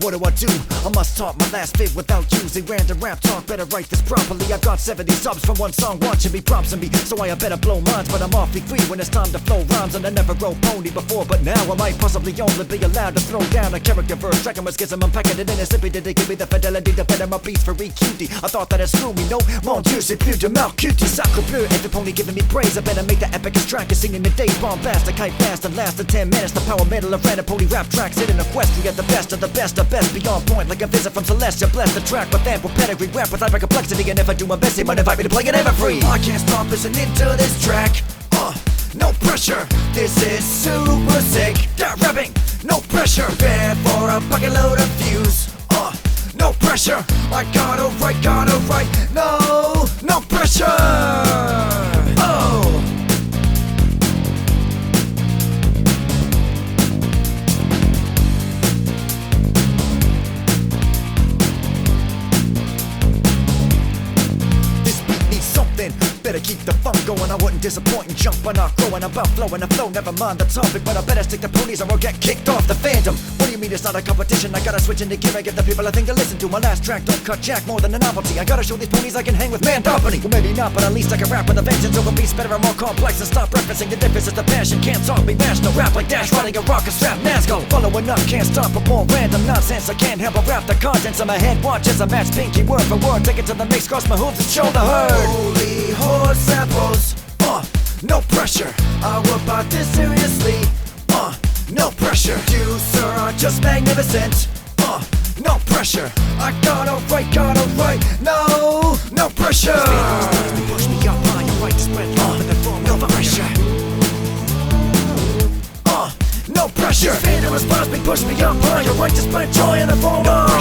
what do I do? I must talk my last bit without using random rap talk. Better write this properly. I got 70 subs from one song watching me, prompting me, so I better blow minds. But I'm awfully free when it's time to flow rhymes, and I never grow pony before, but now I might possibly only be allowed to throw down a character verse. Tracking my schism, I'm packing it in a sippy. Did they give me the fidelity to better my beats for EQD? I thought that it screw me, no, mon dieu, c'est plus de mal cutie. Sacre bleu, every pony giving me praise. I better make the epicest track and singing the day bombastic, hype fast and last in 10 minutes. The power metal of random pony rap tracks hitting a quest. We get the best of the best, beyond point, like a visit from Celestia. Bless the track with ample pedigree, rap with hyper complexity, and if I do my best, they might invite me to play it ever free. I can't stop listening to this track. No pressure, this is super sick. That rapping, no pressure. Bad for a bucket load of views. No pressure, I gotta write. No pressure. Oh. This beat needs something. Better keep the fun going, I wouldn't disappoint and jump when I grow. And about flowing the flow, never mind the topic, but I better stick to ponies or I'll get kicked off the fandom. What do you mean it's not a competition? I gotta switch into gear and give the people a thing to listen to. My last track don't cut jack more than a novelty. I gotta show these ponies I can hang with Mandopoly. Well maybe not, but at least I can rap with a vengeance over beats better and more complex. And stop referencing the differences, the passion can't talk me mash. No rap like Dash, riding a rocket strap, Nazgo. Following up, can't stop with more random nonsense. I can't help but rap the contents of my head. Watch as I match pinky word for word. Take it to the mix, cross my hooves and show the herd. Holy horse apples. No pressure, I will buy this seriously. No pressure, you sir are just magnificent. No pressure, I gotta write. No pressure. Push me up high, right to spread love in the form no pressure. No pressure. Fader response me, push me up higher, right to spread joy in the form of